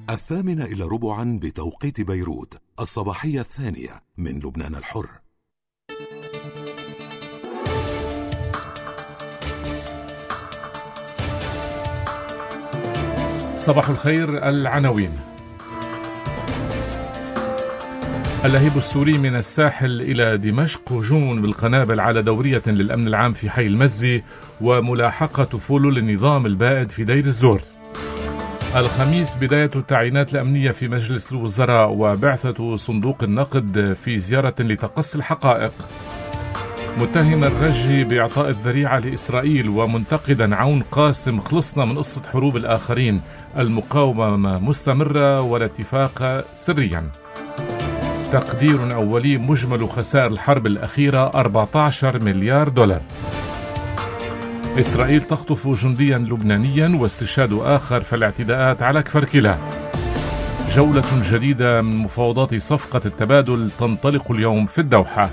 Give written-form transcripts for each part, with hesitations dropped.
8:45 بتوقيت بيروت، الصباحية الثانية من لبنان الحر. صباح الخير. العناوين: اللهيب السوري من الساحل إلى دمشق، هجوم بالقنابل على دورية للأمن العام في حي المزي، وملاحقة فلول النظام البائد في دير الزور. الخميس بداية التعيينات الأمنية في مجلس الوزراء، وبعثة صندوق النقد في زيارة لتقصي الحقائق. متهم الرجي بإعطاء الذريعة لإسرائيل، ومنتقدا عون قاسم: خلصنا من قصة حروب الآخرين، المقاومة مستمرة ولا اتفاق سريا. تقدير أولي: مجمل خسائر الحرب الأخيرة 14 مليار دولار. إسرائيل تخطف جنديا لبنانيا، واستشهاد آخر في الاعتداءات على كفركلة. جولة جديدة من مفاوضات صفقة التبادل تنطلق اليوم في الدوحة.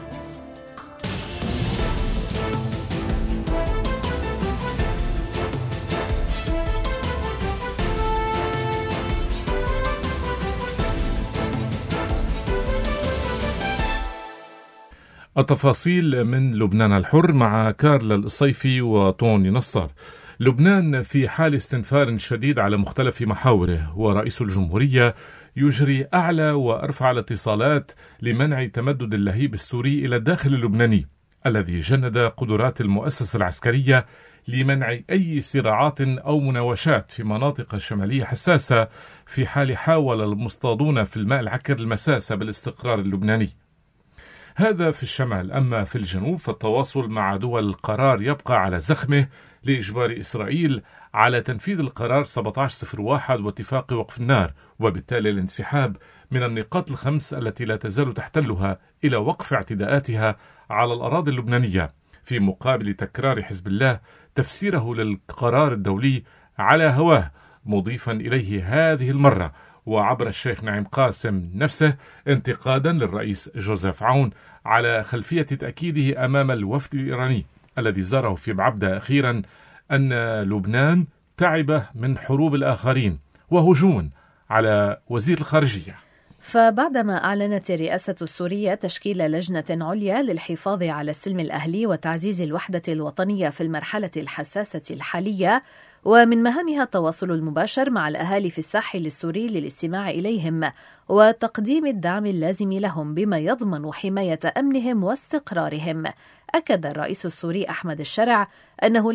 التفاصيل من لبنان الحر مع كارلا الصيفي وطوني نصار. لبنان في حال استنفار شديد على مختلف محاوره، ورئيس الجمهورية يجري أعلى وأرفع الاتصالات لمنع تمدد اللهيب السوري إلى الداخل اللبناني، الذي جند قدرات المؤسسة العسكرية لمنع أي صراعات أو مناوشات في مناطق شمالية حساسة، في حال حاول المصطادون في الماء العكر المساس بالاستقرار اللبناني. هذا في الشمال. أما في الجنوب فالتواصل مع دول القرار يبقى على زخمه لإجبار إسرائيل على تنفيذ القرار 1701 واتفاق وقف النار، وبالتالي الانسحاب من النقاط الخمس التي لا تزال تحتلها إلى وقف اعتداءاتها على الأراضي اللبنانية، في مقابل تكرار حزب الله تفسيره للقرار الدولي على هواه، مضيفا إليه هذه المرة وعبر الشيخ نعيم قاسم نفسه انتقادا للرئيس جوزيف عون على خلفية تأكيده أمام الوفد الإيراني الذي زاره في بعبدة أخيرا أن لبنان تعب من حروب الآخرين، وهجوم على وزير الخارجية. فبعدما أعلنت الرئاسة السورية تشكيل لجنة عليا للحفاظ على السلم الأهلي وتعزيز الوحدة الوطنية في المرحلة الحساسة الحالية، ومن مهامها التواصل المباشر مع الأهالي في الساحل السوري للاستماع إليهم وتقديم الدعم اللازم لهم بما يضمن حماية أمنهم واستقرارهم، أكد الرئيس السوري أحمد الشرع أنه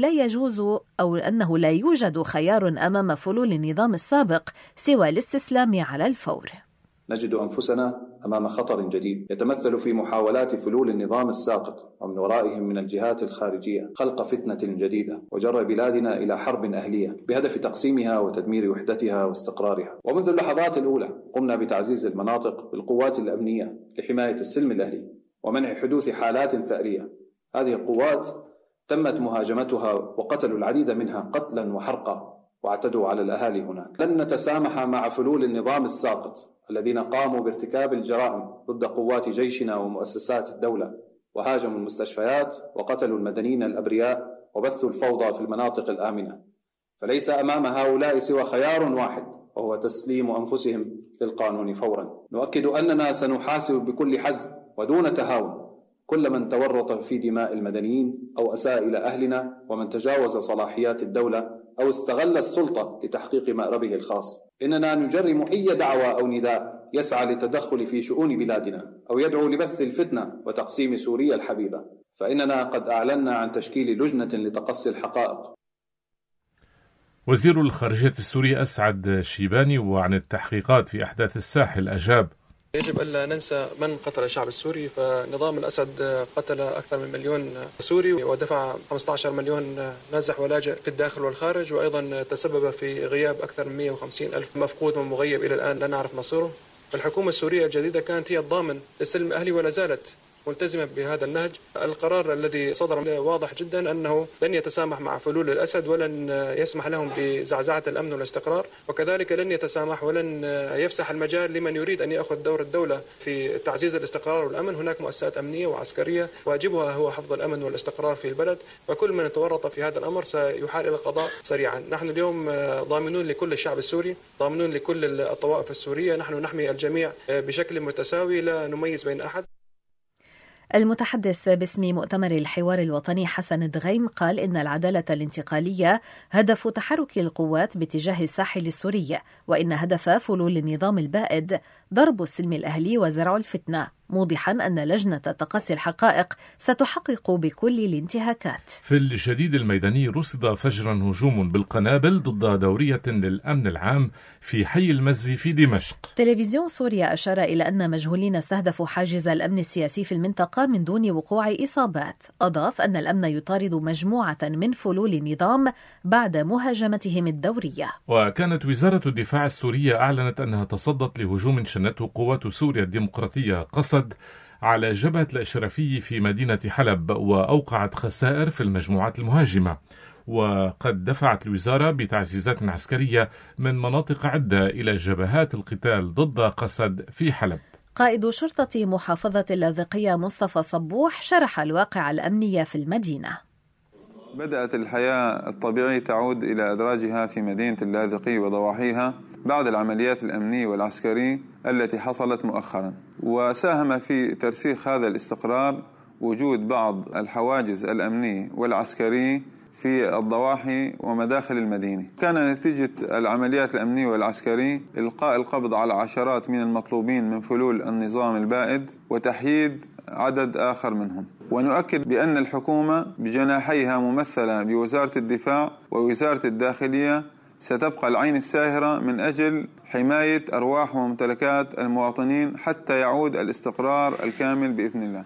لا يوجد خيار أمام فلول النظام السابق سوى الاستسلام على الفور. نجد أنفسنا أمام خطر جديد يتمثل في محاولات فلول النظام الساقط ومن ورائهم من الجهات الخارجية خلق فتنة جديدة وجر بلادنا إلى حرب أهلية بهدف تقسيمها وتدمير وحدتها واستقرارها. ومنذ اللحظات الأولى قمنا بتعزيز المناطق بالقوات الأمنية لحماية السلم الأهلي ومنع حدوث حالات ثأرية. هذه القوات تمت مهاجمتها وقتلوا العديد منها قتلا وحرقا واعتدوا على الأهالي هناك. لن نتسامح مع فلول النظام الساقط الذين قاموا بارتكاب الجرائم ضد قوات جيشنا ومؤسسات الدولة وهاجموا المستشفيات وقتلوا المدنيين الأبرياء وبثوا الفوضى في المناطق الآمنة. فليس أمام هؤلاء سوى خيار واحد، وهو تسليم أنفسهم للقانون فورا. نؤكد أننا سنحاسب بكل حزم ودون تهاون كل من تورط في دماء المدنيين أو أساء إلى أهلنا، ومن تجاوز صلاحيات الدولة أو استغل السلطة لتحقيق مأربه الخاص. إننا نجرم أي دعوة أو نداء يسعى للتدخل في شؤون بلادنا أو يدعو لبث الفتنة وتقسيم سوريا الحبيبة، فإننا قد أعلنا عن تشكيل لجنة لتقصي الحقائق. وزير الخارجية السوري أسعد شيباني وعن التحقيقات في أحداث الساحل أجاب: يجب ألا ننسى من قتل الشعب السوري، فنظام الأسد قتل أكثر من 1,000,000 سوري ودفع 15 مليون نازح ولاجئ في الداخل والخارج، وأيضا تسبب في غياب أكثر من 150,000 مفقود ومغيب إلى الآن لا نعرف مصيره. فالحكومة السورية الجديدة كانت هي الضامن للسلم الأهلي ولا زالت، ملتزمة بهذا النهج. القرار الذي صدر واضح جدا أنه لن يتسامح مع فلول الأسد ولن يسمح لهم بزعزعة الأمن والاستقرار، وكذلك لن يتسامح ولن يفسح المجال لمن يريد أن يأخذ دور الدولة في تعزيز الاستقرار والأمن. هناك مؤسسات أمنية وعسكرية واجبها هو حفظ الأمن والاستقرار في البلد، وكل من تورط في هذا الأمر سيحال إلى القضاء سريعا. نحن اليوم ضامنون لكل الشعب السوري، ضامنون لكل الطوائف السورية، نحن نحمي الجميع بشكل متساوي لا نميز بين أحد. المتحدث باسم مؤتمر الحوار الوطني حسن دغيم قال إن العدالة الانتقالية هدف تحرك القوات باتجاه الساحل السوري، وإن هدف فلول النظام البائد ضرب السلم الأهلي وزرع الفتنة، موضحا أن لجنة تقصي الحقائق ستحقق بكل الانتهاكات. في الجديد الميداني رصد فجرا هجوم بالقنابل ضد دورية للأمن العام في حي المزي في دمشق. تلفزيون سوريا أشار إلى أن مجهولين استهدفوا حاجز الأمن السياسي في المنطقة من دون وقوع إصابات. أضاف أن الأمن يطارد مجموعة من فلول النظام بعد مهاجمتهم الدورية. وكانت وزارة الدفاع السورية أعلنت أنها تصدت لهجوم شنته قوات سوريا الديمقراطية قصد على جبهة الأشرفي في مدينة حلب، وأوقعت خسائر في المجموعات المهاجمة. وقد دفعت الوزارة بتعزيزات عسكرية من مناطق عدة إلى جبهات القتال ضد قسد في حلب. قائد شرطة محافظة اللاذقية مصطفى صبوح شرح الواقع الأمني في المدينة. بدأت الحياة الطبيعية تعود إلى أدراجها في مدينة اللاذقية وضواحيها بعد العمليات الأمنية والعسكرية التي حصلت مؤخرا، وساهم في ترسيخ هذا الاستقرار وجود بعض الحواجز الأمنية والعسكرية في الضواحي ومداخل المدينة. كان نتيجة العمليات الأمنية والعسكرية إلقاء القبض على عشرات من المطلوبين من فلول النظام البائد وتحييد عدد آخر منهم. ونؤكد بأن الحكومة بجناحيها ممثلة بوزارة الدفاع ووزارة الداخلية ستبقى العين الساهرة من أجل حماية أرواح وممتلكات المواطنين حتى يعود الاستقرار الكامل بإذن الله.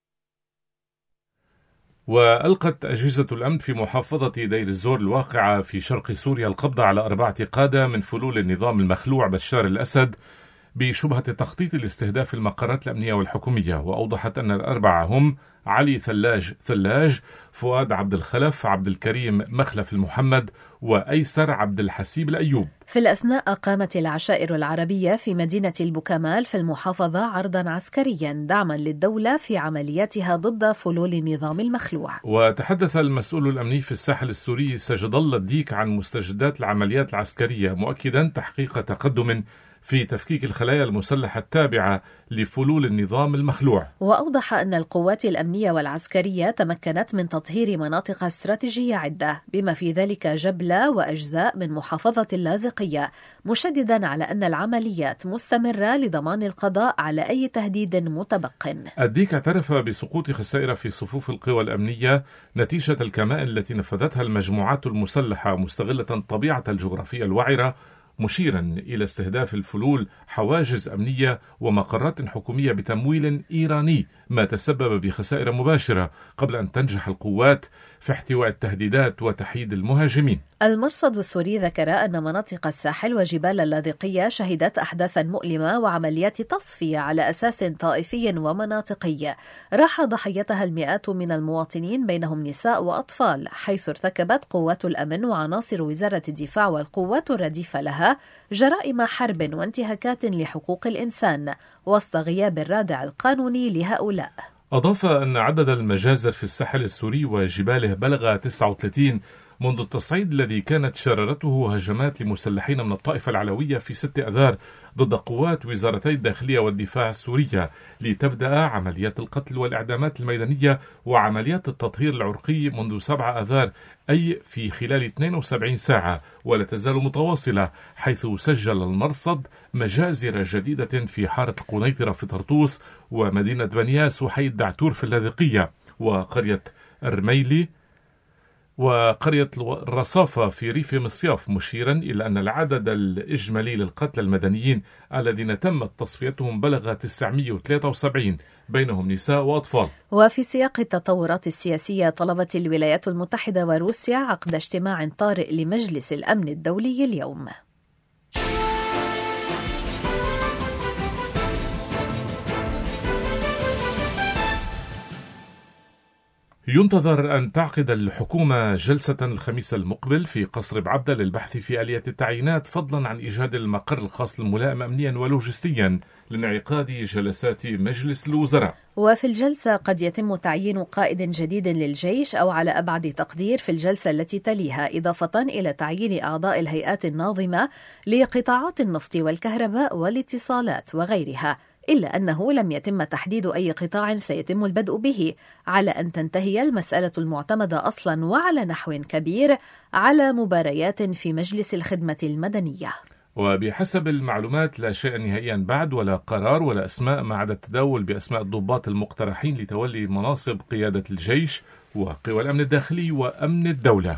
وألقت أجهزة الأمن في محافظة دير الزور الواقعة في شرق سوريا القبض على 4 قادة من فلول النظام المخلوع بشار الأسد بشبهة تخطيط لاستهداف المقرات الأمنية والحكومية. وأوضحت أن ال4 هم علي ثلاج، فؤاد عبد الخلف، عبد الكريم مخلف المحمد، وأيسر عبد الحسيب الأيوب. في الأثناء قامت العشائر العربية في مدينة البوكمال في المحافظة عرضا عسكريا دعما للدولة في عملياتها ضد فلول النظام المخلوع. وتحدث المسؤول الأمني في الساحل السوري سجد الله الديك عن مستجدات العمليات العسكرية، مؤكدا تحقيق تقدم في تفكيك الخلايا المسلحة التابعة لفلول النظام المخلوع. وأوضح أن القوات الأمنية والعسكرية تمكنت من تطهير مناطق استراتيجية عدة بما في ذلك جبلة وأجزاء من محافظة اللاذقية، مشددا على أن العمليات مستمرة لضمان القضاء على أي تهديد متبق. الديك اعترف بسقوط خسائر في صفوف القوى الأمنية نتيجة الكمائن التي نفذتها المجموعات المسلحة مستغلة الطبيعة الجغرافية الوعرة، مشيرا إلى استهداف الفلول حواجز أمنية ومقرات حكومية بتمويل إيراني، ما تسبب بخسائر مباشرة قبل أن تنجح القوات في احتواء التهديدات وتحييد المهاجمين. المرصد السوري ذكر أن مناطق الساحل وجبال اللاذقية شهدت أحداثا مؤلمة وعمليات تصفية على أساس طائفي ومناطقي راح ضحيتها المئات من المواطنين بينهم نساء وأطفال، حيث ارتكبت قوات الأمن وعناصر وزارة الدفاع والقوات الرديفة لها جرائم حرب وانتهاكات لحقوق الإنسان وسط غياب الرادع القانوني لهؤلاء. أضاف أن عدد المجازر في الساحل السوري وجباله بلغ 39 منذ التصعيد الذي كانت شررته هجمات لمسلحين من الطائفة العلوية في 6 أذار ضد قوات وزارتي الداخلية والدفاع السورية، لتبدأ عمليات القتل والإعدامات الميدانية وعمليات التطهير العرقي منذ 7 أذار، أي في خلال 72 ساعة، ولا تزال متواصلة، حيث سجل المرصد مجازر جديدة في حارة القنيطرة في طرطوس ومدينة بنياس وحي الدعتور في اللاذقية وقرية الرميلي وقرية الرصافة في ريف مصياف، مشيرا إلى أن العدد الإجمالي للقتلى المدنيين الذين تمت تصفيتهم بلغ 973 بينهم نساء وأطفال. وفي سياق التطورات السياسية طلبت الولايات المتحدة وروسيا عقد اجتماع طارئ لمجلس الأمن الدولي اليوم. ينتظر أن تعقد الحكومة جلسة الخميس المقبل في قصر بعبدة للبحث في آلية التعيينات، فضلا عن إيجاد المقر الخاص للملائم أمنيا ولوجستيا لانعقاد جلسات مجلس الوزراء. وفي الجلسة قد يتم تعيين قائد جديد للجيش أو على أبعد تقدير في الجلسة التي تليها، إضافة إلى تعيين أعضاء الهيئات الناظمة لقطاعات النفط والكهرباء والاتصالات وغيرها، إلا أنه لم يتم تحديد أي قطاع سيتم البدء به، على أن تنتهي المسألة المعتمدة أصلا وعلى نحو كبير على مباريات في مجلس الخدمة المدنية. وبحسب المعلومات لا شيء نهائيا بعد، ولا قرار ولا أسماء، ما عدا التداول بأسماء الضباط المقترحين لتولي مناصب قيادة الجيش وقوى الأمن الداخلي وأمن الدولة.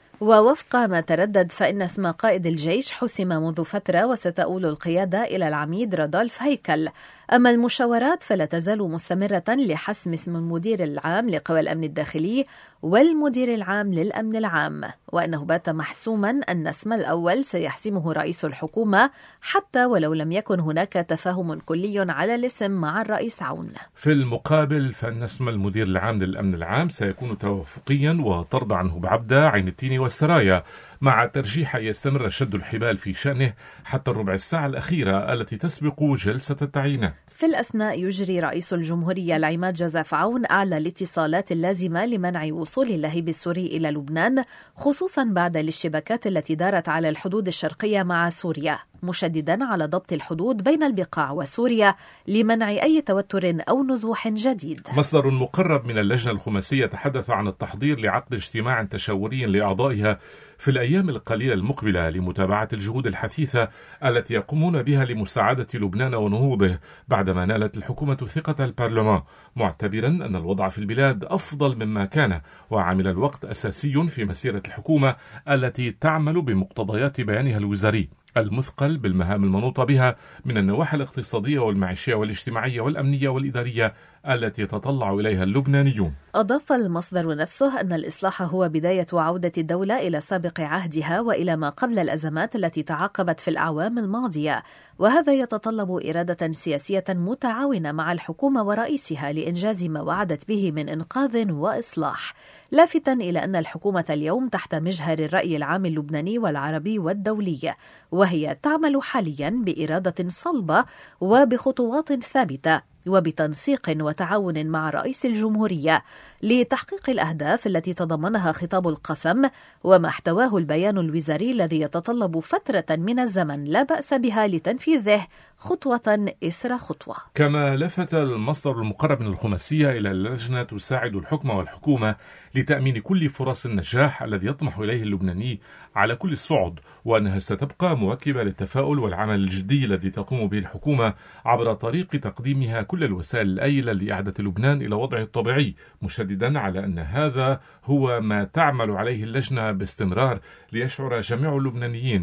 ووفق ما تردد فإن اسم قائد الجيش حسم منذ فترة وستؤول القيادة إلى العميد رادولف هيكل، أما المشاورات فلا تزال مستمرة لحسم اسم المدير العام لقوى الأمن الداخلي والمدير العام للأمن العام، وأنه بات محسوما أن اسم الأول سيحسمه رئيس الحكومة حتى ولو لم يكن هناك تفاهم كلي على الاسم مع الرئيس عون. في المقابل فإن اسم المدير العام للأمن العام سيكون توافقيا وترضى عنه بعبدة، عين التين والسرايا، مع ترجيح أن يستمر شد الحبال في شأنه حتى الربع الساعة الأخيرة التي تسبق جلسة التعيينات. في الأثناء يجري رئيس الجمهورية العماد جوزيف عون أعلى الاتصالات اللازمة لمنع وصول اللهيب السوري إلى لبنان، خصوصا بعد الاشتباكات التي دارت على الحدود الشرقية مع سوريا، مشددا على ضبط الحدود بين البقاع وسوريا لمنع أي توتر أو نزوح جديد. مصدر مقرب من اللجنة الخماسية تحدث عن التحضير لعقد اجتماع تشاوري لأعضائها في الأيام القليلة المقبلة لمتابعة الجهود الحثيثة التي يقومون بها لمساعدة لبنان ونهوضه بعدما نالت الحكومة ثقة البرلمان، معتبرا أن الوضع في البلاد أفضل مما كان، وعامل الوقت أساسي في مسيرة الحكومة التي تعمل بمقتضيات بيانها الوزاري المثقل بالمهام المنوطة بها من النواحي الاقتصادية والمعيشية والاجتماعية والأمنية والإدارية التي يتطلع إليها اللبنانيون. أضاف المصدر نفسه أن الإصلاح هو بداية عودة الدولة إلى سابق عهدها وإلى ما قبل الأزمات التي تعاقبت في الأعوام الماضية، وهذا يتطلب إرادة سياسية متعاونة مع الحكومة ورئيسها لإنجاز ما وعدت به من إنقاذ وإصلاح، لافتا إلى أن الحكومة اليوم تحت مجهر الرأي العام اللبناني والعربي والدولي، وهي تعمل حاليا بإرادة صلبة وبخطوات ثابتة وبتنسيق وتعاون مع رئيس الجمهورية لتحقيق الأهداف التي تضمنها خطاب القسم وما احتواه البيان الوزاري الذي يتطلب فترة من الزمن لا بأس بها لتنفيذه خطوة إثر خطوة. كما لفت المصدر المقرب من الخماسية إلى اللجنة تساعد الحكم والحكومة لتأمين كل فرص النجاح الذي يطمح إليه اللبناني على كل الصعد، وأنها ستبقى مواكبة للتفاؤل والعمل الجدي الذي تقوم به الحكومة عبر طريق تقديمها كل الوسائل الآيلة لإعادة لبنان إلى وضعه الطبيعي، مشددا على أن هذا هو ما تعمل عليه اللجنة باستمرار ليشعر جميع اللبنانيين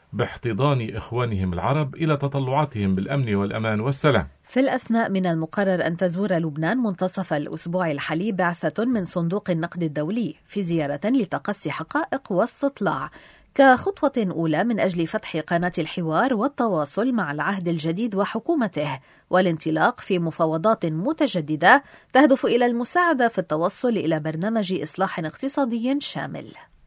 باحتضان إخوانهم العرب إلى تطلعاتهم بالأمن والأمان والسلام. في الأثناء من المقرر أن تزور لبنان منتصف الأسبوع الحالي بعثة من صندوق النقد الدولي في زيارة لتقصي حقائق واستطلاع كخطوة أولى من أجل فتح قناة الحوار والتواصل مع العهد الجديد وحكومته والانطلاق في مفاوضات متجددة تهدف إلى المساعدة في التوصل إلى برنامج إصلاح اقتصادي شامل.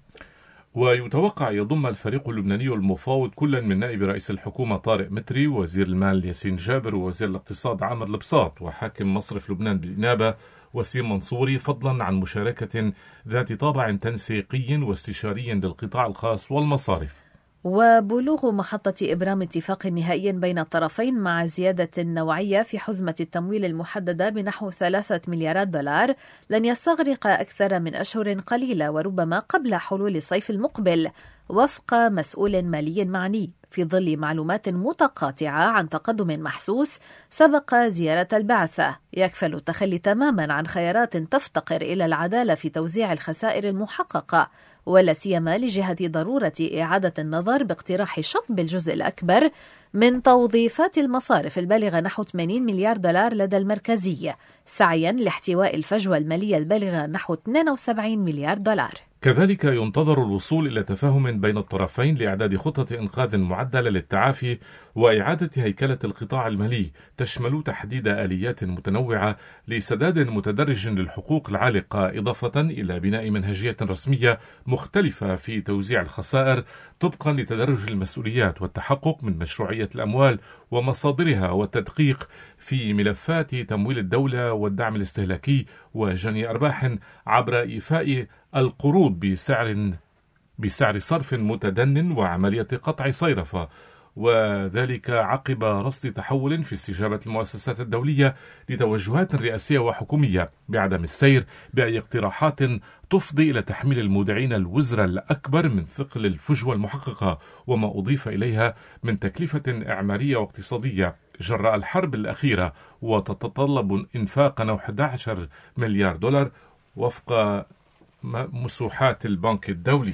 ويتوقع يضم الفريق اللبناني المفاوض كلا من نائب رئيس الحكومة طارق متري، ووزير المال ياسين جابر، ووزير الاقتصاد عامر البساط، وحاكم مصرف لبنان بالإنابة وسيم منصوري، فضلا عن مشاركة ذات طابع تنسيقي واستشاري للقطاع الخاص والمصارف. وبلوغ محطة إبرام اتفاق نهائي بين الطرفين مع زيادة نوعية في حزمة التمويل المحددة بنحو 3 مليارات دولار لن يستغرق أكثر من أشهر قليلة، وربما قبل حلول الصيف المقبل، وفق مسؤول مالي معني، في ظل معلومات متقاطعة عن تقدم محسوس سبق زيارة البعثة يكفل التخلي تماما عن خيارات تفتقر إلى العدالة في توزيع الخسائر المحققة، ولا سيما لجهة ضرورة إعادة النظر باقتراح شطب الجزء الأكبر من توظيفات المصارف البالغة نحو 80 مليار دولار لدى المركزية، سعيا لاحتواء الفجوة المالية البالغة نحو 72 مليار دولار. كذلك ينتظر الوصول إلى تفاهم بين الطرفين لإعداد خطة إنقاذ معدلة للتعافي وإعادة هيكلة القطاع المالي تشمل تحديد آليات متنوعة لسداد متدرج للحقوق العالقة، إضافة إلى بناء منهجية رسمية مختلفة في توزيع الخسائر طبقا لتدرج المسؤوليات والتحقق من مشروعية الأموال ومصادرها والتدقيق في ملفات تمويل الدولة والدعم الاستهلاكي وجني أرباح عبر إيفاء القروض بسعر صرف متدن وعملية قطع صيرفة، وذلك عقب رصد تحول في استجابة المؤسسات الدولية لتوجهات رئاسية وحكومية بعدم السير بأي اقتراحات تفضي إلى تحميل المودعين الوزر الأكبر من ثقل الفجوة المحققة وما أضيف إليها من تكلفة إعمارية واقتصادية جراء الحرب الأخيرة، وتتطلب إنفاق نحو 11 مليار دولار وفق مسوحات البنك الدولي.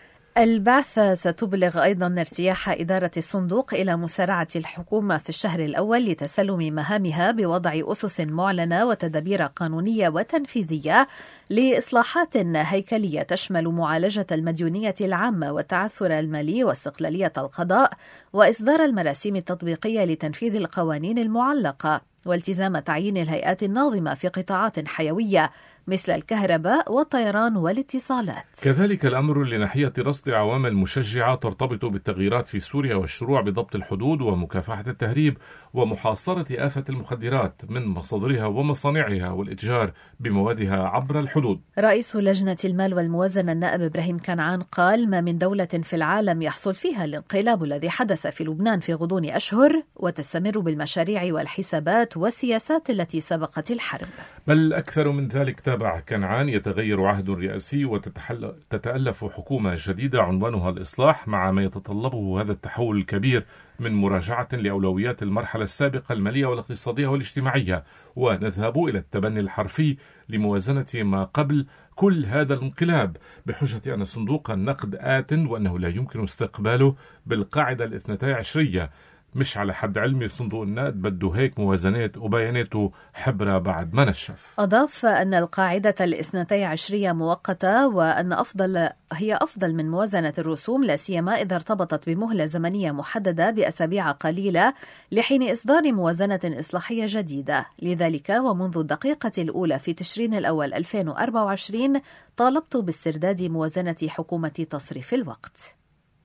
البعثة ستبلغ أيضا ارتياح إدارة الصندوق إلى مسارعة الحكومة في الشهر الأول لتسلم مهامها بوضع أسس معلنة وتدابير قانونية وتنفيذية لإصلاحات هيكلية تشمل معالجة المديونية العامة والتعثر المالي واستقلالية القضاء وإصدار المراسيم التطبيقية لتنفيذ القوانين المعلقة والتزام تعيين الهيئات الناظمة في قطاعات حيوية مثل الكهرباء والطيران والاتصالات. كذلك الأمر لناحية رصد عوامل مشجعة ترتبط بالتغييرات في سوريا والشروع بضبط الحدود ومكافحة التهريب ومحاصرة آفة المخدرات من مصادرها ومصانعها والإتجار بموادها عبر الحدود. رئيس لجنة المال والموازنة النائب إبراهيم كنعان قال: ما من دولة في العالم يحصل فيها الانقلاب الذي حدث في لبنان في غضون أشهر وتستمر بالمشاريع والحسابات والسياسات التي سبقت الحرب. بل أكثر من ذلك، تابع كنعان، يتغير عهد رئاسي وتتألف حكومة جديدة عنوانها الإصلاح، مع ما يتطلبه هذا التحول الكبير من مراجعة لأولويات المرحلة السابقة المالية والاقتصادية والاجتماعية، ونذهب إلى التبني الحرفي لموازنة ما قبل كل هذا الانقلاب بحجة أن صندوق النقد آت وأنه لا يمكن استقباله بالقاعدة 12. مش على حد علمي صندوق النقد بده هيك موازنات وبياناته حبرة بعد ما نشف. أضاف أن القاعدة 12 مؤقتة وأن هي أفضل من موازنة الرسوم، لا سيما إذا ارتبطت بمهلة زمنية محددة بأسابيع قليلة لحين إصدار موازنة إصلاحية جديدة. لذلك ومنذ الدقيقة الأولى في تشرين الأول 2024 طالبت باسترداد موازنة حكومة تصريف الوقت.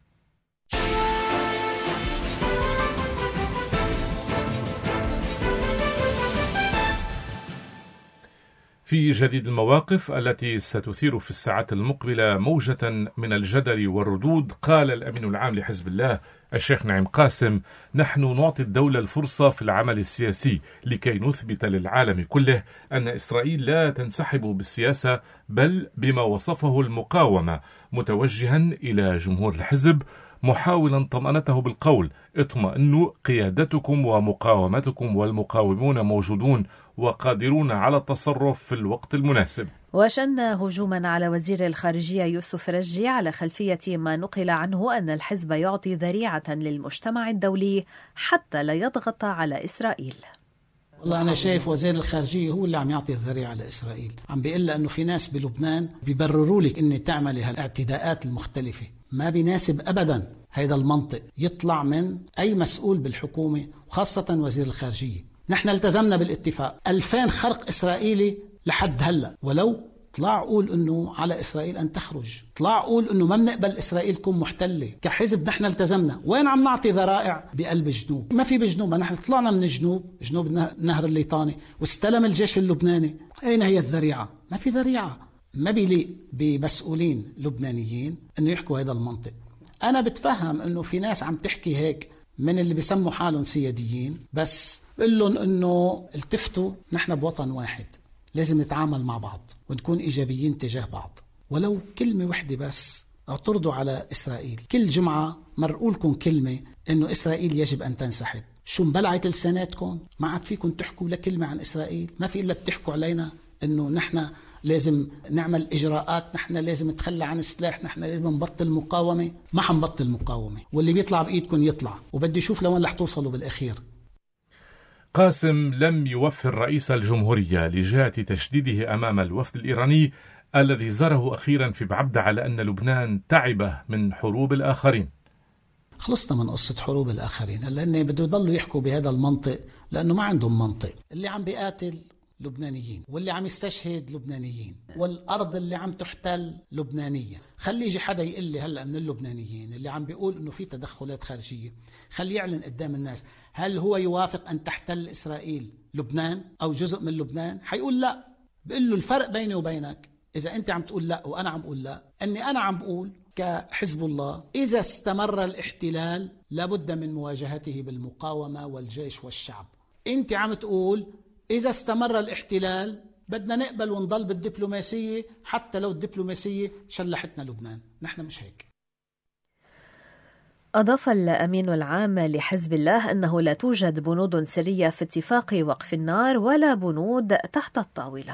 في جديد المواقف التي ستثير في الساعات المقبلة موجة من الجدل والردود، قال الأمين العام لحزب الله الشيخ نعيم قاسم: نحن نعطي الدولة الفرصة في العمل السياسي لكي نثبت للعالم كله أن إسرائيل لا تنسحب بالسياسة بل بما وصفه المقاومة، متوجها إلى جمهور الحزب محاولا طمأنته بالقول: اطمئنوا، قيادتكم ومقاومتكم والمقاومون موجودون وقادرون على التصرف في الوقت المناسب. وشن هجوما على وزير الخارجية يوسف رجي على خلفية ما نقل عنه أن الحزب يعطي ذريعة للمجتمع الدولي حتى لا يضغط على إسرائيل. والله أنا شايف وزير الخارجية هو اللي عم يعطي الذريعة لإسرائيل، عم بيقول لها أنه في ناس بلبنان بيبرروا لك أن تعملي هالاعتداءات المختلفة. ما بيناسب أبدا هذا المنطق يطلع من أي مسؤول بالحكومة وخاصة وزير الخارجية. نحن التزمنا بالاتفاق 2000 خرق إسرائيلي لحد هلأ، ولو طلع قول أنه على إسرائيل أن تخرج، طلع قول أنه ما بنقبل إسرائيل تكون محتلة. كحزب نحن التزمنا. وين عم نعطي ذرائع؟ بقلب الجنوب. ما في بجنوب، نحن طلعنا من جنوب النهر الليطاني واستلم الجيش اللبناني. أين هي الذريعة؟ ما في ذريعة. ما بيليق بمسؤولين لبنانيين أنه يحكوا هذا المنطق. أنا بتفهم أنه في ناس عم تحكي هيك من اللي بيسموا حالهم سياديين، بس بقول لهم أنه التفتوا، نحن بوطن واحد، لازم نتعامل مع بعض ونكون إيجابيين تجاه بعض. ولو كلمة واحدة بس اعترضوا على إسرائيل. كل جمعة مرقوا لكم كلمة أنه إسرائيل يجب أن تنسحب. شو مبلعت لساناتكم؟ ما عاد فيكم تحكوا لكلمة عن إسرائيل. ما في إلا بتحكوا علينا أنه نحن لازم نعمل إجراءات، نحن لازم نتخلى عن السلاح، نحن لازم نبطل مقاومة. ما حنبطل مقاومة، واللي بيطلع بإيدكم يطلع، وبدي شوف لوين رح توصلوا بالأخير. قاسم لم يوفر رئيس الجمهورية لجهة تشديده أمام الوفد الإيراني الذي زاره أخيرا في بعبدة على أن لبنان تعب من حروب الآخرين. خلصنا من قصة حروب الآخرين، لأن بده يضلوا يحكوا بهذا المنطق لأنه ما عندهم منطق. اللي عم بيقاتل لبنانيين، واللي عم يستشهد لبنانيين، والأرض اللي عم تحتل لبنانية. خلي يجي حدا يقول لي هلأ من اللبنانيين اللي عم بيقول إنه في تدخلات خارجية، خلي يعلن قدام الناس هل هو يوافق أن تحتل إسرائيل لبنان أو جزء من لبنان؟ حيقول لا. بقول له الفرق بيني وبينك إذا أنت عم تقول لا وأنا عم أقول لا، أني أنا عم بقول كحزب الله إذا استمر الاحتلال لابد من مواجهته بالمقاومة والجيش والشعب. أنت عم تقول إذا استمر الاحتلال بدنا نقبل ونضل بالدبلوماسية حتى لو الدبلوماسية شلحتنا لبنان. نحن مش هيك. أضاف الأمين العام لحزب الله أنه لا توجد بنود سرية في اتفاق وقف النار ولا بنود تحت الطاولة.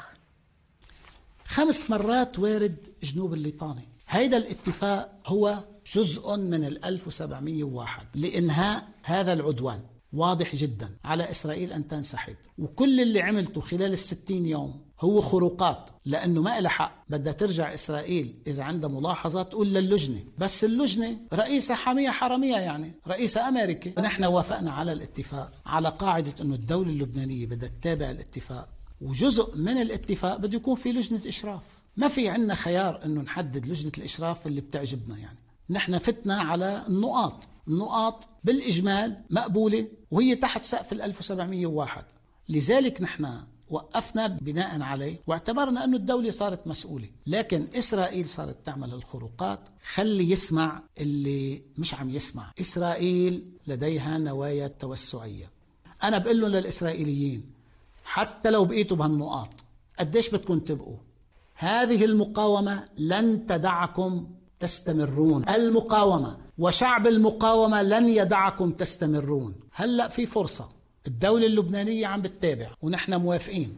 5 مرات وارد جنوب الليطاني. هيدا الاتفاق هو جزء من 1701 لإنهاء هذا العدوان. واضح جدا على إسرائيل أن تنسحب، وكل اللي عملته خلال 60 يوم هو خروقات، لأنه ما إلها حق. بدها ترجع إسرائيل إذا عندها ملاحظات تقول للجنة، بس اللجنة رئيسة حامية حرامية، يعني رئيسة أمريكي. ونحن وافقنا على الاتفاق على قاعدة أنه الدولة اللبنانية بدها تتابع الاتفاق، وجزء من الاتفاق بده يكون في لجنة إشراف. ما في عندنا خيار أنه نحدد لجنة الإشراف اللي بتعجبنا. يعني نحن فتنا على النقاط بالإجمال مقبولة وهي تحت سقف 1701. لذلك نحن وقفنا بناء عليه واعتبرنا أنه الدولة صارت مسؤولة، لكن إسرائيل صارت تعمل الخروقات. خلي يسمع اللي مش عم يسمع. إسرائيل لديها نوايا توسعية. أنا بقول لهم للإسرائيليين حتى لو بقيتوا بهالنقاط قديش بدكم تبقوا، هذه المقاومة لن تدعكم تستمرون. المقاومة وشعب المقاومة لن يدعكم تستمرون. هلأ في فرصة، الدولة اللبنانية عم بتتابع ونحن موافقين.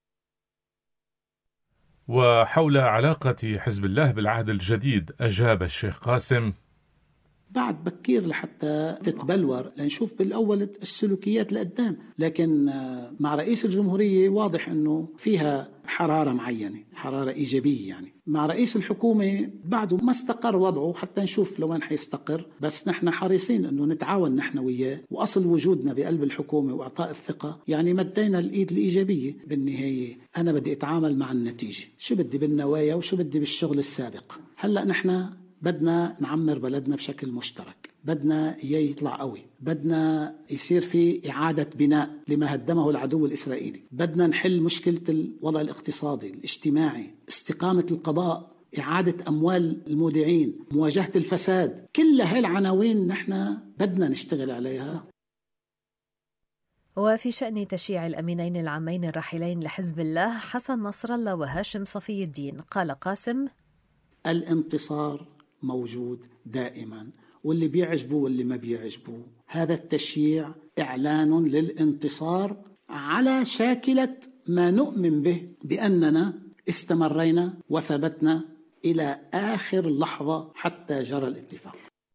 وحول علاقة حزب الله بالعهد الجديد أجاب الشيخ قاسم: بعد بكير لحتى تتبلور لنشوف بالأول السلوكيات لقدام، لكن مع رئيس الجمهورية واضح أنه فيها حرارة معينة، حرارة إيجابية. يعني مع رئيس الحكومة بعده ما استقر وضعه حتى نشوف لوين حيستقر، بس نحن حريصين أنه نتعاون نحن وياه. وأصل وجودنا بقلب الحكومة وإعطاء الثقة يعني مدينا الإيد الإيجابية. بالنهاية أنا بدي أتعامل مع النتيجة، شو بدي بالنوايا وشو بدي بالشغل السابق. هلأ نحن بدنا نعمر بلدنا بشكل مشترك، بدنا إياه يطلع قوي، بدنا يصير في إعادة بناء لما هدمه العدو الإسرائيلي، بدنا نحل مشكلة الوضع الاقتصادي الاجتماعي، استقامة القضاء، إعادة أموال المودعين، مواجهة الفساد. كل هاي العناوين نحن بدنا نشتغل عليها. وفي شأن تشييع الأمينين العامين الراحلين لحزب الله حسن نصر الله وهاشم صفي الدين، قال قاسم: الانتصار موجود دائما، واللي بيعجبه واللي ما بيعجبه. هذا التشييع إعلان للانتصار على شاكلة ما نؤمن به، بأننا استمرينا وثبتنا إلى آخر لحظة حتى جرى الاتفاق.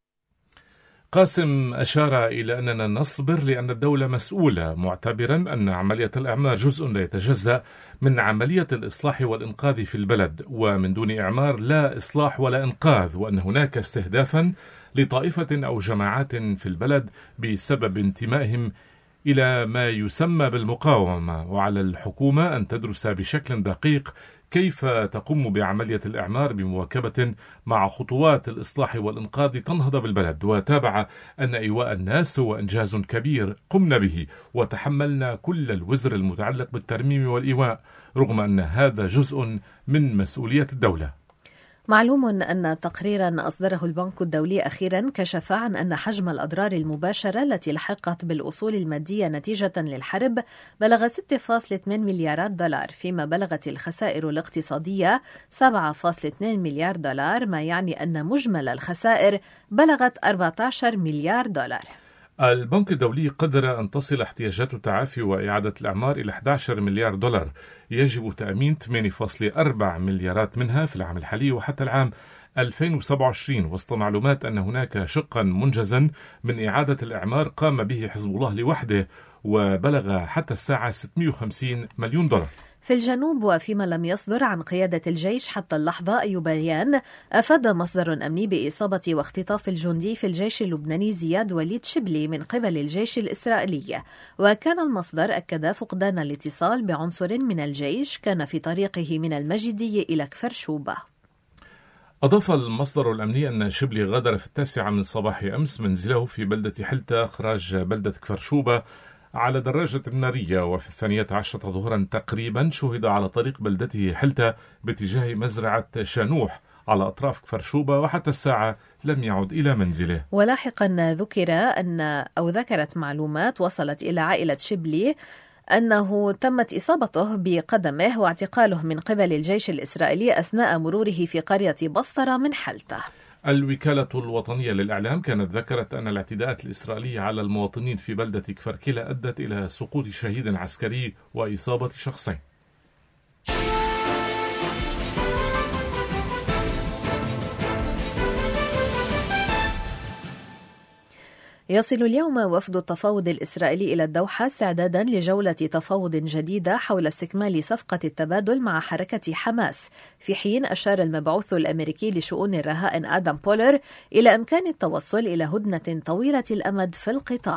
قاسم أشار إلى أننا نصبر لأن الدولة مسؤولة، معتبرا أن عملية الإعمار جزء لا يتجزأ من عملية الإصلاح والإنقاذ في البلد، ومن دون إعمار لا إصلاح ولا إنقاذ، وأن هناك استهدافا لطائفة أو جماعات في البلد بسبب انتمائهم إلى ما يسمى بالمقاومة، وعلى الحكومة أن تدرس بشكل دقيق كيف تقوم بعملية الإعمار بمواكبة مع خطوات الإصلاح والإنقاذ تنهض بالبلد. وتابع أن إيواء الناس هو إنجاز كبير قمنا به، وتحملنا كل الوزر المتعلق بالترميم والإيواء، رغم أن هذا جزء من مسؤولية الدولة. معلوم أن تقريرا أصدره البنك الدولي أخيرا كشف عن أن حجم الأضرار المباشرة التي لحقت بالأصول المادية نتيجة للحرب بلغ 6.8 مليارات دولار، فيما بلغت الخسائر الاقتصادية 7.2 مليار دولار، ما يعني أن مجمل الخسائر بلغت 14 مليار دولار. البنك الدولي قدر أن تصل احتياجات التعافي وإعادة الأعمار إلى 11 مليار دولار، يجب تأمين 8.4 مليارات منها في العام الحالي وحتى العام 2027، وسط معلومات أن هناك شقا منجزا من إعادة الإعمار قام به حزب الله لوحده وبلغ حتى الساعة 650 مليون دولار. في الجنوب وفيما لم يصدر عن قيادة الجيش حتى اللحظة أي بيان، أفاد مصدر أمني بإصابة واختطاف الجندي في الجيش اللبناني زياد وليد شبلي من قبل الجيش الإسرائيلي، وكان المصدر أكد فقدان الاتصال بعنصر من الجيش كان في طريقه من المجدية إلى كفر شوبة. أضاف المصدر الأمني أن شبلي غادر في 9 من صباح أمس منزله في بلدة حلتة خراج بلدة كفر شوبة على دراجة نارية، وفي 12 ظهرا تقريبا شهد على طريق بلدته حلتة باتجاه مزرعة شانوح على أطراف كفر شوبة، وحتى الساعة لم يعد إلى منزله. ولاحقا ذكرت معلومات وصلت إلى عائلة شبلي أنه تمت إصابته بقدمه واعتقاله من قبل الجيش الإسرائيلي أثناء مروره في قرية بسطرة من حلتة. الوكالة الوطنية للإعلام كانت ذكرت أن الاعتداءات الإسرائيلية على المواطنين في بلدة كفركلة أدت إلى سقوط شهيد عسكري وإصابة شخصين. يصل اليوم وفد التفاوض الإسرائيلي إلى الدوحة استعدادا لجولة تفاوض جديدة حول استكمال صفقة التبادل مع حركة حماس، في حين أشار المبعوث الأمريكي لشؤون الرهائن آدم بولر إلى إمكان التوصل إلى هدنة طويلة الأمد في القطاع.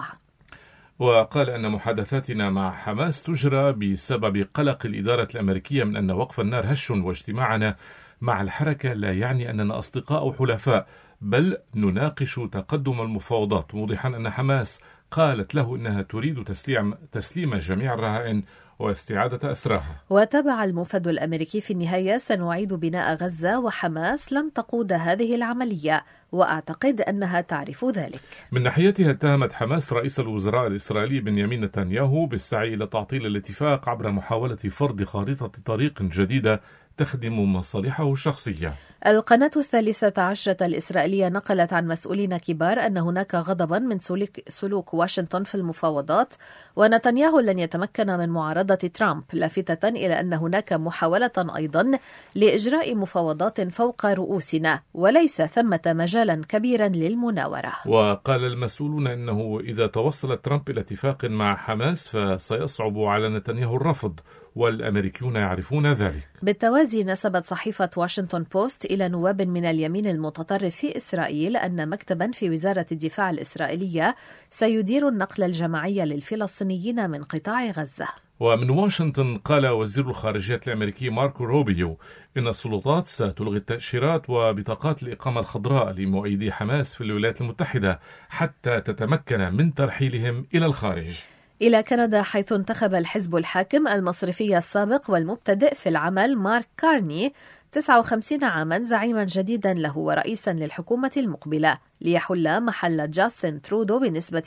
وقال أن محادثاتنا مع حماس تجرى بسبب قلق الإدارة الأمريكية من أن وقف النار هش، واجتماعنا مع الحركة لا يعني أننا أصدقاء وحلفاء، بل نناقش تقدم المفاوضات، موضحا أن حماس قالت له أنها تريد تسليم جميع الرهائن واستعادة أسراها. وتابع المفد الأمريكي في النهاية: سنعيد بناء غزة وحماس لم تقود هذه العملية، وأعتقد أنها تعرف ذلك. من ناحيتها اتهمت حماس رئيس الوزراء الإسرائيلي بنيامين نتنياهو بالسعي إلى تعطيل الاتفاق عبر محاولة فرض خارطة طريق جديدة تخدم مصالحه الشخصية. القناة 13 الإسرائيلية نقلت عن مسؤولين كبار أن هناك غضبا من سلوك واشنطن في المفاوضات، ونتنياهو لن يتمكن من معارضة ترامب، لافتة إلى أن هناك محاولة أيضا لإجراء مفاوضات فوق رؤوسنا وليس ثمة مجالا كبيرا للمناورة. وقال المسؤولون أنه إذا توصل ترامب إلى اتفاق مع حماس فسيصعب على نتنياهو الرفض، والأمريكيون يعرفون ذلك. بالتوازي نسبت صحيفة واشنطن بوست إلى نواب من اليمين المتطرف في إسرائيل أن مكتبا في وزارة الدفاع الإسرائيلية سيدير النقل الجماعي للفلسطينيين من قطاع غزة. ومن واشنطن قال وزير الخارجية الأمريكي ماركو روبيو إن السلطات ستلغي التأشيرات وبطاقات الإقامة الخضراء لمؤيدي حماس في الولايات المتحدة حتى تتمكن من ترحيلهم إلى الخارج. إلى كندا، حيث انتخب الحزب الحاكم المصرفي السابق والمبتدئ في العمل مارك كارني 59 عاما زعيما جديدا له ورئيسا للحكومة المقبلة، ليحل محل جاستن ترودو بنسبة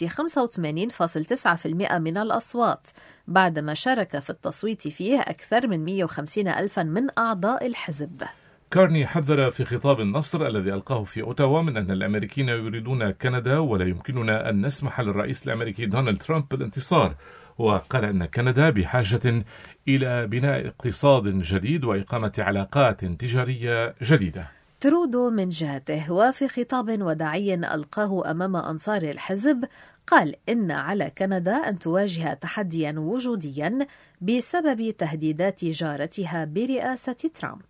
85.9% من الأصوات، بعدما شارك في التصويت فيه أكثر من 150 ألفا من أعضاء الحزب. كارني حذر في خطاب النصر الذي ألقاه في أوتاوا من أن الأمريكيين يريدون كندا ولا يمكننا أن نسمح للرئيس الأمريكي دونالد ترامب بالانتصار، وقال أن كندا بحاجة إلى بناء اقتصاد جديد وإقامة علاقات تجارية جديدة. ترودو من جهته وفي خطاب وداعي ألقاه أمام أنصار الحزب قال إن على كندا أن تواجه تحديا وجوديا بسبب تهديدات جارتها برئاسة ترامب.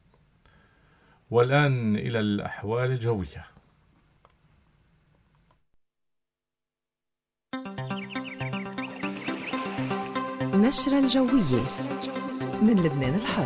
والآن إلى الأحوال الجوية. نشرة الجوية من لبنان الحر.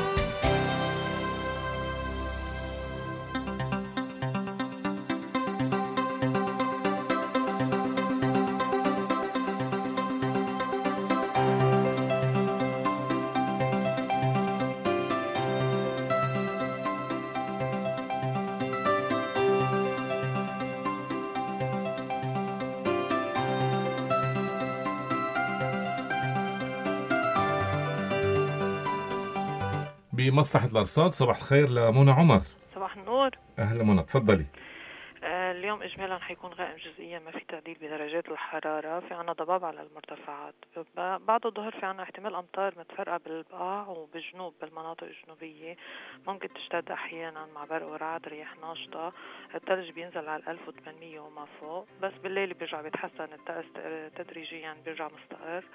بمصلحة الأرصاد صباح الخير لمنى عمر. صباح النور. أهلا منى، تفضلي. اليوم إجمالا حيكون غائم جزئيا، ما في تعديل بدرجات الحرارة، في عنا ضباب على المرتفعات. بعد الظهر في عنا احتمال أمطار متفرقة بالبقاع وبالجنوب بالمناطق الجنوبية، ممكن تشتد أحيانا مع برق ورعد، رياح ناشطة. الثلج بينزل على 1800 وما فوق، بس بالليل بيرجع بيتحسن الطقس تدريجيا، بيرجع مستقر.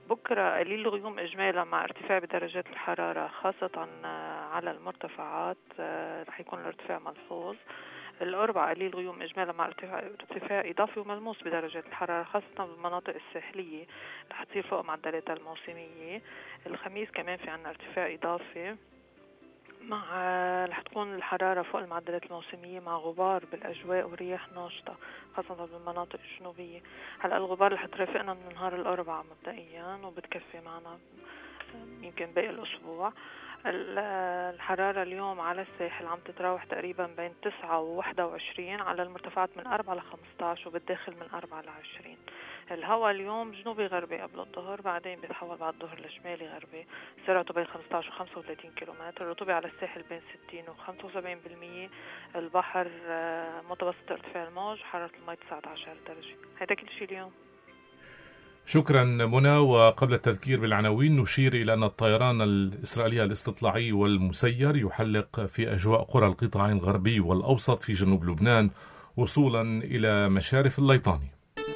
بكرة قليل الغيوم إجمالا مع ارتفاع بدرجات الحرارة خاصة على المرتفعات، رح يكون الارتفاع ملحوظ. الأربعاء قليل غيوم إجمالا مع ارتفاع إضافي وملموس بدرجات الحرارة خاصة بالمناطق الساحلية، رح تصير فوق معدلات الموسمية. الخميس كمان في عنا ارتفاع إضافي مع رح تكون الحرارة فوق المعدلات الموسمية مع غبار بالأجواء ورياح ناشطة خاصة بالمناطق الجنوبية. هلأ الغبار رح ترافقنا من نهار الأربعاء مبدئيا وبتكفي معنا يمكن باقي الأسبوع. الحرارة اليوم على الساحل عم تتراوح تقريبا بين 9 و21، على المرتفعات من 4 ل15 وبالداخل من 4 ل20. الهواء اليوم جنوبي غربي قبل الظهر، بعدين بيتحول بعد الظهر لشمالي غربي، سرعته بين 15 و 35 كيلومتر. الرطوبة على الساحل بين 60 و 75%. البحر متوسط ارتفاع الموج، حرارة الماء 19 درجة. هذا كل شيء اليوم. شكرا منى. وقبل التذكير بالعناوين نشير إلى أن الطيران الإسرائيلي الاستطلاعي والمسير يحلق في أجواء قرى القطاع الغربي والأوسط في جنوب لبنان وصولا إلى مشارف الليطاني.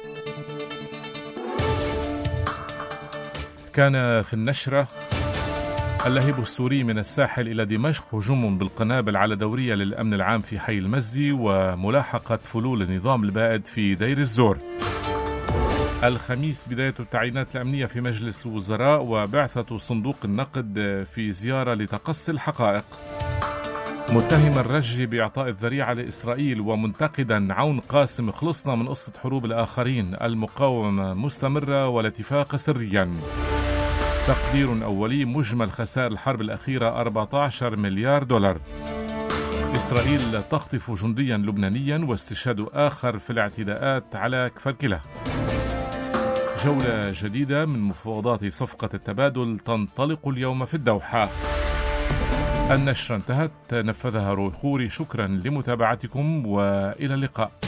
كان في النشرة: اللهيب السوري من الساحل إلى دمشق، هجوم بالقنابل على دورية للأمن العام في حي المزي، وملاحقة فلول النظام البائد في دير الزور. الخميس بداية التعيينات الأمنية في مجلس الوزراء وبعثة صندوق النقد في زيارة لتقصي الحقائق. متهم الرجي بإعطاء الذريعة لإسرائيل ومنتقدا عون قاسم: خلصنا من قصة حروب الآخرين، المقاومة مستمرة والاتفاق سريا. تقدير أولي: مجمل خسائر الحرب الأخيرة 14 مليار دولار. إسرائيل تخطف جنديا لبنانيا واستشهاد آخر في الاعتداءات على كفركلة. جولة جديدة من مفاوضات صفقة التبادل تنطلق اليوم في الدوحة. النشرة انتهت، نفذها روي خوري. شكرا لمتابعتكم وإلى اللقاء.